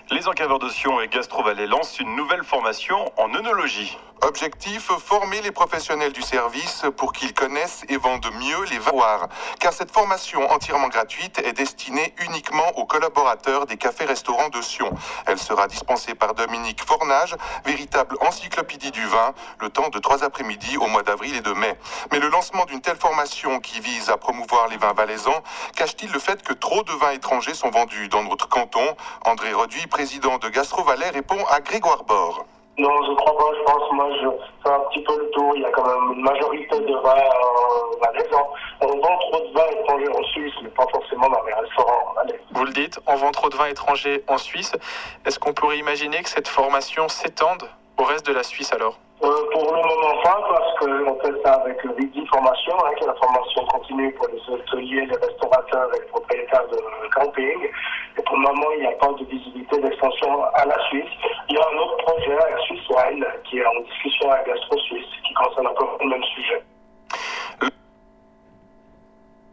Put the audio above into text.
Les encaveurs de Sion et Gastro Valais lancent une nouvelle formation en œnologie. Objectif, former les professionnels du service pour qu'ils connaissent et vendent mieux les vins. Car cette formation entièrement gratuite est destinée uniquement aux collaborateurs des cafés-restaurants de Sion. Elle sera dispensée par Dominique Fornage, véritable encyclopédie du vin, le temps de 3 après-midi au mois d'avril et de mai. Mais le lancement d'une telle formation qui vise à promouvoir les vins valaisans cache-t-il le fait que trop de vins étrangers sont vendus dans notre canton? André Roduit, président de Gastro Valais, répond à Grégoire Bord. Non, je crois pas, je pense, moi, je fais un petit peu le tour. Il y a quand même une majorité de vins valaisans. On vend trop de vins étrangers en Suisse, mais pas forcément dans les restaurants valais. Vous le dites, on vend trop de vins étrangers en Suisse. Est-ce qu'on pourrait imaginer que cette formation s'étende au reste de la Suisse alors? Pour le moment pas, parce qu'on fait ça avec le VIDI Formation, qui est la formation continue pour les hôteliers, les restaurateurs et les propriétaires de camping. Et pour le moment, il n'y a pas de visibilité d'extension à la Suisse. Il y a un autre projet avec Suisse Wine qui est en discussion avec Gastro Suisse, qui concerne un peu le même